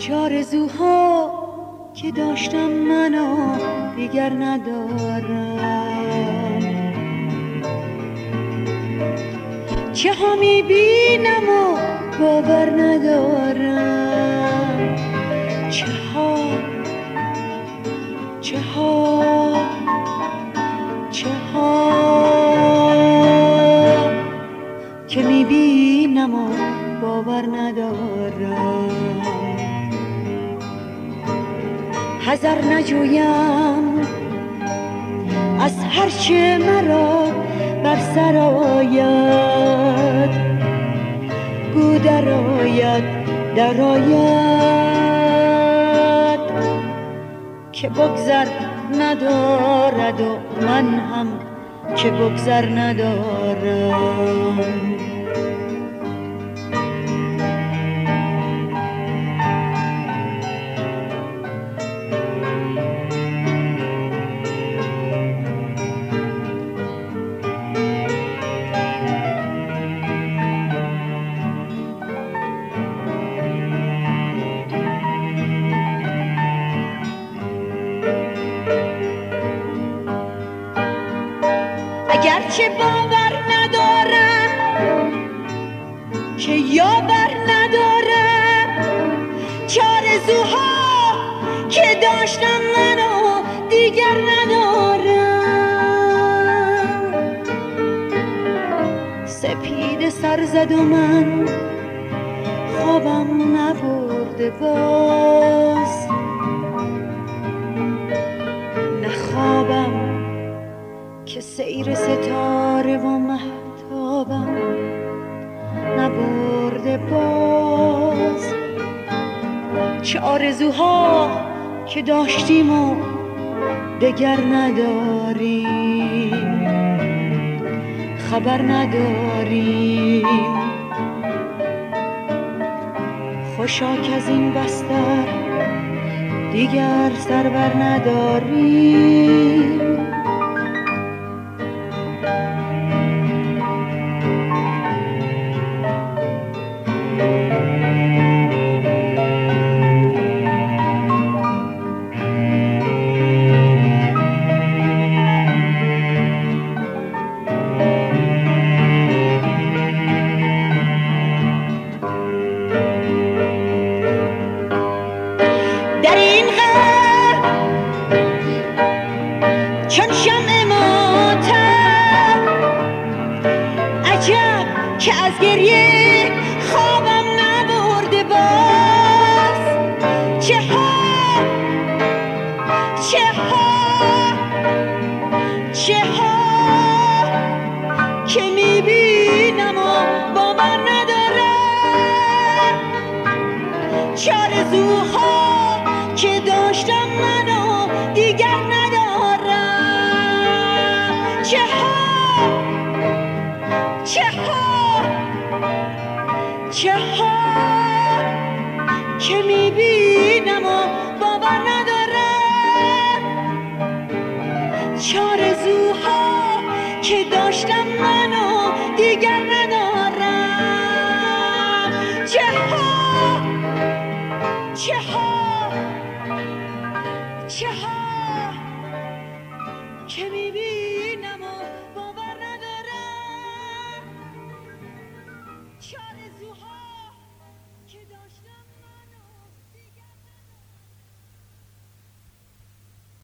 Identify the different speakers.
Speaker 1: چارزوها که داشتم منو دیگر ندارم، چه ها میبینم و باور ندارم، چه ها که میبینم و باور ندارم. حذر نجویم از هرچه مرا بر سر آید، گو درآید که بگذر ندارد و من هم که بگذر ندارم. اگرچه باور ندارم که یاور ندارم، چارزوها که داشتم منو دیگر ندارم. سپید سر زد و من خوابم نبرده باز، نخوابم که سیر ستاره و مهتابم نبرده باز. چه آرزوها که داشتیم و دگر نداریم، خبر نداریم. خوشا که از این بستر دیگر سر بر نداریم. در این غم چون شمع ماتم، عجب که از گریه خوابم نبرده باز. چه ها که میبینم و باور ندارم، چارزوها که داشتم منو دیگر ندارم. چه ها که میبینم و باور ندارم، چارزوها که داشتم منو دیگر ندارم. چه ها که میبینم